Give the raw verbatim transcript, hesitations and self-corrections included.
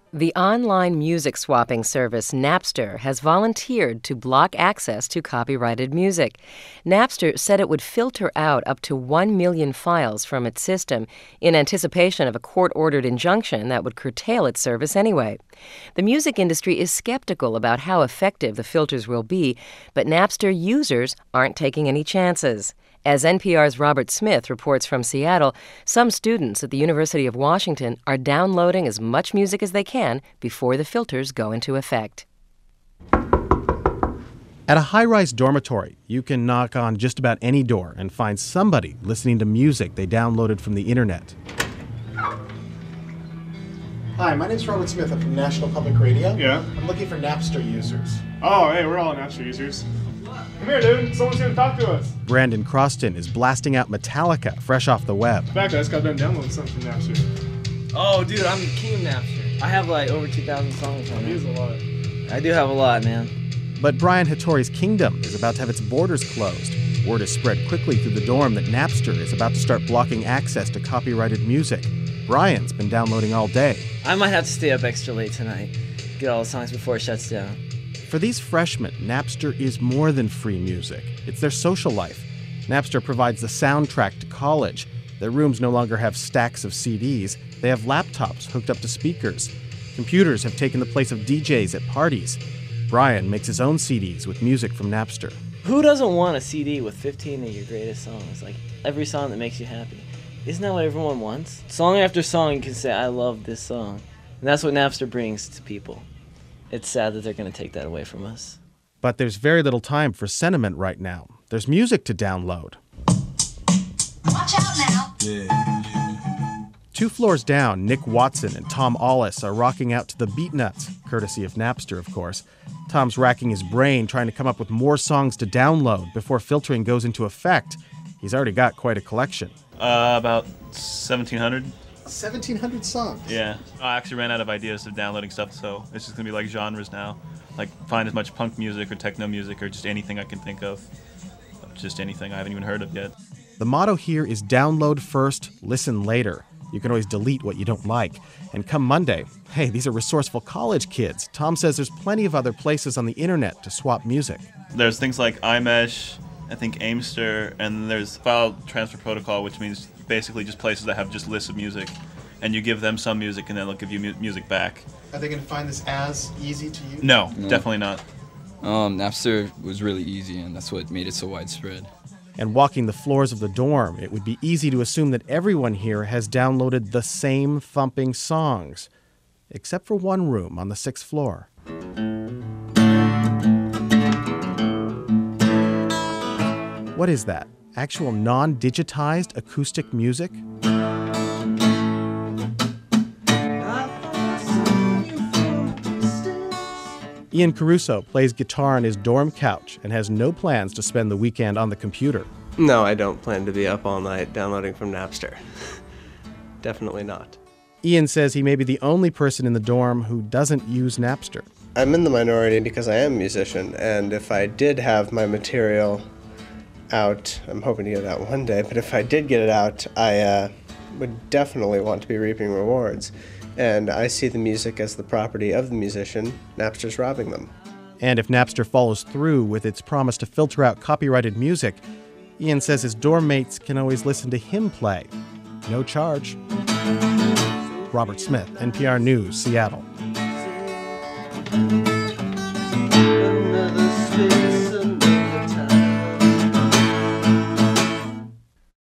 The online music swapping service Napster has volunteered to block access to copyrighted music. Napster said it would filter out up to one million files from its system in anticipation of a court-ordered injunction that would curtail its service anyway. The music industry is skeptical about how effective the filters will be, but Napster users aren't taking any chances. As N P R's Robert Smith reports from Seattle, some students at the University of Washington are downloading as much music as they can before the filters go into effect. At a high-rise dormitory, you can knock on just about any door and find somebody listening to music they downloaded from the internet. Hi, my name's Robert Smith. I'm from National Public Radio. Yeah? I'm looking for Napster users. Oh, hey, we're all Napster users. Come here, dude. Someone's here to talk to us. Brandon Croston is blasting out Metallica fresh off the web. In fact, I just got done downloading something from Napster. Oh, dude, I'm the king of Napster. I have like over two thousand songs on it. Use a lot. I do have a lot, man. But Brian Hattori's kingdom is about to have its borders closed. Word has spread quickly through the dorm that Napster is about to start blocking access to copyrighted music. Brian's been downloading all day. I might have to stay up extra late tonight, get all the songs before it shuts down. For these freshmen, Napster is more than free music. It's their social life. Napster provides the soundtrack to college. Their rooms no longer have stacks of C Ds. They have laptops hooked up to speakers. Computers have taken the place of D Js at parties. Brian makes his own C Ds with music from Napster. Who doesn't want a C D with fifteen of your greatest songs? Like every song that makes you happy. Isn't that what everyone wants? Song after song you can say, I love this song. And that's what Napster brings to people. It's sad that they're going to take that away from us. But there's very little time for sentiment right now. There's music to download. Watch out now. Yeah. Two floors down, Nick Watson and Tom Allis are rocking out to the Beatnuts, courtesy of Napster, of course. Tom's racking his brain trying to come up with more songs to download before filtering goes into effect. He's already got quite a collection. Uh, about seventeen hundred. seventeen hundred songs? Yeah. I actually ran out of ideas of downloading stuff, so it's just going to be like genres now. Like find as much punk music or techno music or just anything I can think of. Just anything I haven't even heard of yet. The motto here is download first, listen later. You can always delete what you don't like. And come Monday, hey, these are resourceful college kids. Tom says there's plenty of other places on the internet to swap music. There's things like iMesh, I think Aimster, and there's File Transfer Protocol, which means basically just places that have just lists of music. And you give them some music, and then they'll give you mu- music back. Are they going to find this as easy to use? No, no, definitely not. Um, Napster was really easy, and that's what made it so widespread. And walking the floors of the dorm, it would be easy to assume that everyone here has downloaded the same thumping songs, except for one room on the sixth floor. What is that? Actual non-digitized acoustic music? Ian Caruso plays guitar on his dorm couch and has no plans to spend the weekend on the computer. No, I don't plan to be up all night downloading from Napster. Definitely not. Ian says he may be the only person in the dorm who doesn't use Napster. I'm in the minority because I am a musician, and if I did have my material out, I'm hoping to get it out one day, but if I did get it out, I uh, would definitely want to be reaping rewards. And I see the music as the property of the musician. Napster's robbing them. And if Napster follows through with its promise to filter out copyrighted music, Ian says his dorm mates can always listen to him play. No charge. Robert Smith, N P R News, Seattle.